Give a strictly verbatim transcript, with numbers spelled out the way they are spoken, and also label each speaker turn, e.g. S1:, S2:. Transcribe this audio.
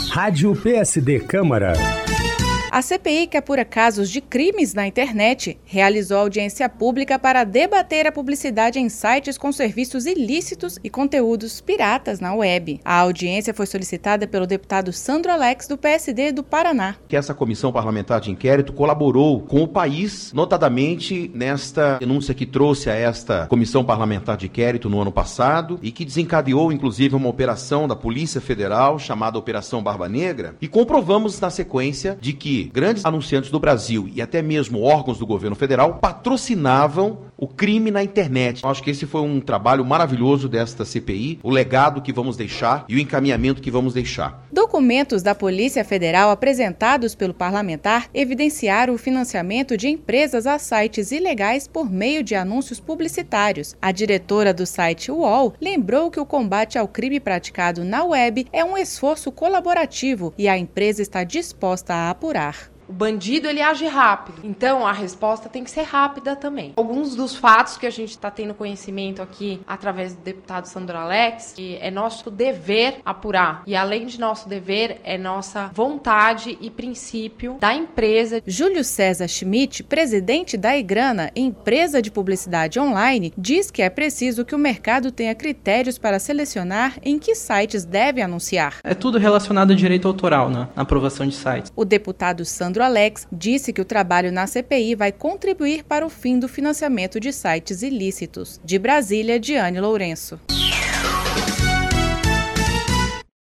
S1: Rádio P S D Câmara.
S2: A C P I, que apura casos de crimes na internet, realizou audiência pública para debater a publicidade em sites com serviços ilícitos e conteúdos piratas na web. A audiência foi solicitada pelo deputado Sandro Alex, do P S D do Paraná.
S3: Que essa comissão parlamentar de inquérito colaborou com o país, notadamente nesta denúncia que trouxe a esta comissão parlamentar de inquérito no ano passado e que desencadeou, inclusive, uma operação da Polícia Federal chamada Operação Barba Negra, e comprovamos na sequência de que grandes anunciantes do Brasil e até mesmo órgãos do governo federal patrocinavam o crime na internet. Eu acho que esse foi um trabalho maravilhoso desta C P I, o legado que vamos deixar e o encaminhamento que vamos deixar.
S2: Documentos da Polícia Federal apresentados pelo parlamentar evidenciaram o financiamento de empresas a sites ilegais por meio de anúncios publicitários. A diretora do site U O L lembrou que o combate ao crime praticado na web é um esforço colaborativo e a empresa está disposta a apurar.
S4: O bandido, ele age rápido, então a resposta tem que ser rápida também. Alguns dos fatos que a gente está tendo conhecimento aqui através do deputado Sandro Alex, que é nosso dever apurar. E além de nosso dever, é nossa vontade e princípio da empresa.
S2: Júlio César Schmidt, presidente da Igrana, empresa de publicidade online, diz que é preciso que o mercado tenha critérios para selecionar em que sites deve anunciar.
S5: É tudo relacionado a direito autoral, né? Na aprovação de sites.
S2: O deputado Sandro Alex disse que o trabalho na C P I vai contribuir para o fim do financiamento de sites ilícitos. De Brasília, Diane Lourenço.